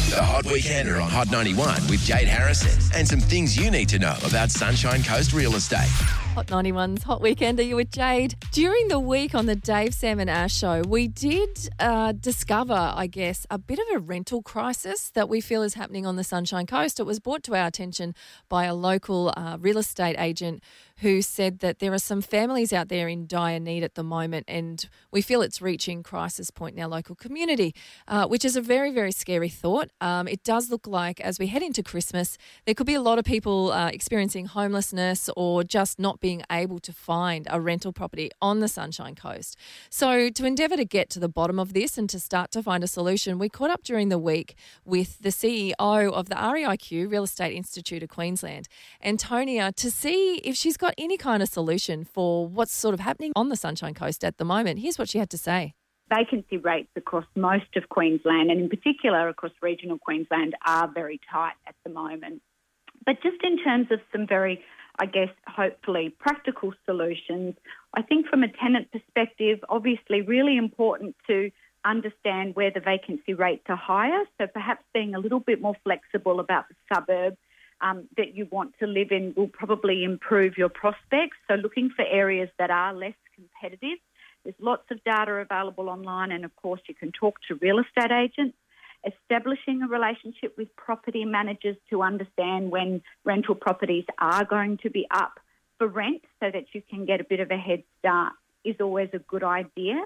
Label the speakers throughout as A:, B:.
A: The Hot Weekender on Hot 91 with Jade Harrison and some things you need to know about Sunshine Coast real estate.
B: Hot 91's Hot Weekender, you with Jade. During the week on the Dave, Sam and Ash show, we did discover, I guess, a bit of a rental crisis that we feel is happening on the Sunshine Coast. It was brought to our attention by a local real estate agent who said that there are some families out there in dire need at the moment, and we feel it's reaching crisis point in our local community, which is a very, very scary thought. It does look like as we head into Christmas, there could be a lot of people experiencing homelessness or just not being able to find a rental property on the Sunshine Coast. So to endeavour to get to the bottom of this and to start to find a solution, we caught up during the week with the CEO of the REIQ, Real Estate Institute of Queensland, Antonia, to see if she's got any kind of solution for what's sort of happening on the Sunshine Coast at the moment. Here's what she had to say.
C: Vacancy rates across most of Queensland, and in particular across regional Queensland, are very tight at the moment. But just in terms of some very, I guess, hopefully practical solutions, I think from a tenant perspective, obviously really important to understand where the vacancy rates are higher, so perhaps being a little bit more flexible about the suburb that you want to live in will probably improve your prospects. So looking for areas that are less competitive. There's lots of data available online, and of course you can talk to real estate agents. Establishing a relationship with property managers to understand when rental properties are going to be up for rent so that you can get a bit of a head start is always a good idea.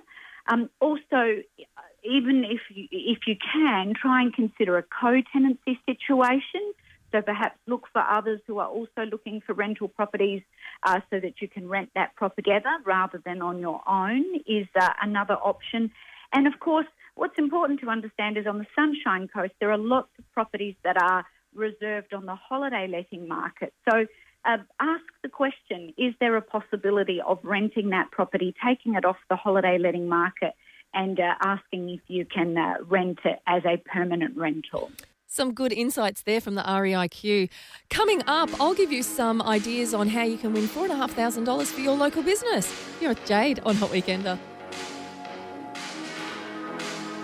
C: Also, even if you can, try and consider a co-tenancy situation. So perhaps look for others who are also looking for rental properties so that you can rent that property together rather than on your own is another option. And of course, what's important to understand is on the Sunshine Coast, there are lots of properties that are reserved on the holiday letting market. So ask the question, is there a possibility of renting that property, taking it off the holiday letting market and asking if you can rent it as a permanent rental?
B: Some good insights there from the REIQ. Coming up, I'll give you some ideas on how you can win $4,500 for your local business. You're with Jade on Hot Weekender.